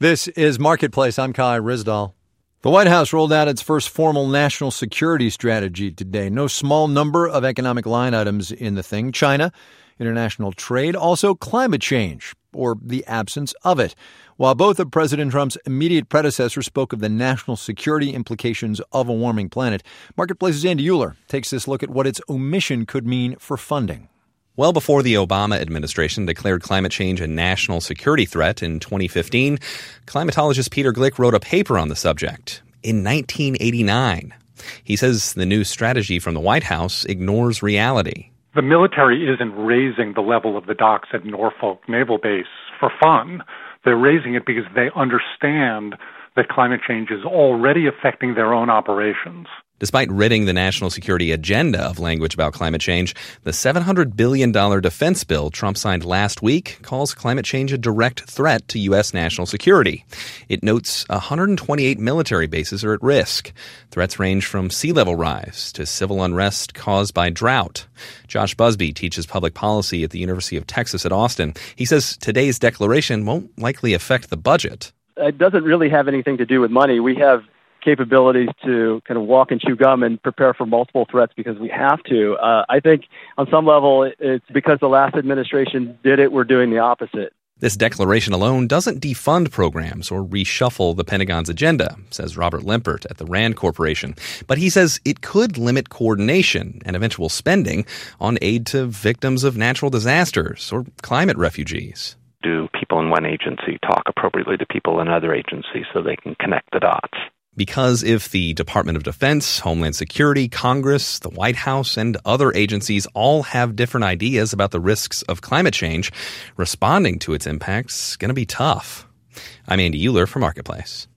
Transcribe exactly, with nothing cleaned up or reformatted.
This is Marketplace. I'm Kai Ryssdal. The White House rolled out its first formal national security strategy today. No small number of economic line items in the thing. China, international trade, also climate change, or the absence of it. While both of President Trump's immediate predecessors spoke of the national security implications of a warming planet, Marketplace's Andy Uhler takes this look at what its omission could mean for funding. Well before the Obama administration declared climate change a national security threat in twenty fifteen, climatologist Peter Glick wrote a paper on the subject in nineteen eighty-nine. He says the new strategy from the White House ignores reality. The military isn't raising the level of the docks at Norfolk Naval Base for fun. They're raising it because they understand that climate change is already affecting their own operations. Despite ridding the national security agenda of language about climate change, the seven hundred billion dollars defense bill Trump signed last week calls climate change a direct threat to U S national security. It notes one hundred twenty-eight military bases are at risk. Threats range from sea level rise to civil unrest caused by drought. Josh Busby teaches public policy at the University of Texas at Austin. He says today's declaration won't likely affect the budget. It doesn't really have anything to do with money. We have capabilities to kind of walk and chew gum and prepare for multiple threats because we have to. Uh, I think on some level it's because the last administration did it, we're doing the opposite. This declaration alone doesn't defund programs or reshuffle the Pentagon's agenda, says Robert Limpert at the RAND Corporation. But he says it could limit coordination and eventual spending on aid to victims of natural disasters or climate refugees. Do people in one agency talk appropriately to people in other agencies so they can connect the dots? Because if the Department of Defense, Homeland Security, Congress, the White House, and other agencies all have different ideas about the risks of climate change, responding to its impacts is going to be tough. I'm Andy Uhler for Marketplace.